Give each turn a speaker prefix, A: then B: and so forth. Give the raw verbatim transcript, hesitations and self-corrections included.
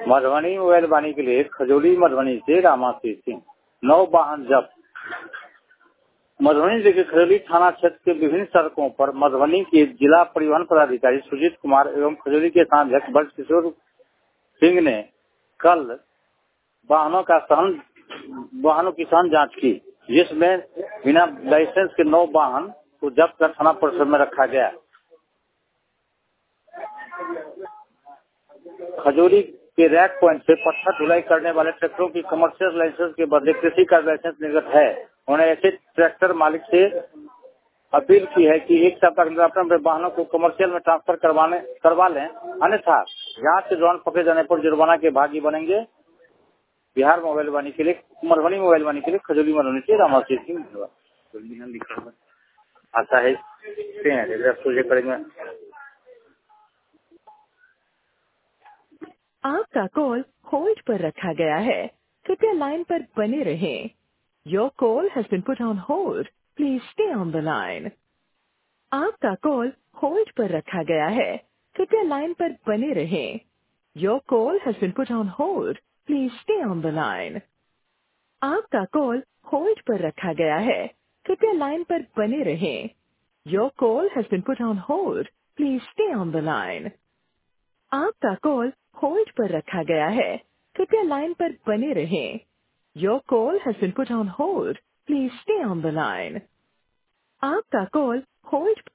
A: Madhubani mobile वाणी के लिए खजौली मधुबनी से रामाशीष सिंह। नौ वाहन जब्त। मधुबनी जिले के खजौली थाना क्षेत्र के विभिन्न सड़कों पर मधुबनी के जिला परिवहन पदाधिकारी सुजीत कुमार एवं खजौली के थानाध्यक्ष ब्रज किशोर सिंह ने कल वाहनों का सहन वाहनों की सहन जांच की, जिसमें बिना लाइसेंस के नौ वाहन को जब्त कर थाना परिसर में रखा गया। खजौली के रैक पॉइंट से पत्थर ढुलाई करने वाले ट्रैक्टरों की कमर्शियल लाइसेंस के बदले कृषि का लाइसेंस निर्गत है। उन्होंने ऐसे ट्रैक्टर मालिक से अपील की है कि एक सप्ताह के अंदर अपने वाहनों को कमर्शियल में ट्रांसफर करवाने करवा लें, अन्यथा जांच के दौरान पकड़े जाने पर जुर्माना के भागी बनेंगे। बिहार मोबाइल वाणी के लिए मधुबनी मोबाइल वाणी के लिए खजौली मधुबनी से रामाशीष सिंह। आता है करेंगे।
B: आपका कॉल होल्ड पर रखा गया है, कृपया लाइन पर बने रहें। Your call has been put on hold, please stay on the line. आपका कॉल होल्ड पर रखा गया है, कृपया लाइन पर बने रहें। Your call has been put on hold, please stay on the line. आपका कॉल होल्ड पर रखा गया है, कृपया लाइन पर बने रहें। Your call has been put on hold, please stay on the line. आपका कॉल होल्ड पर रखा गया है, कृपया लाइन पर बने रहें। Your call has been put on hold, please stay on the line. आपका कॉल होल्ड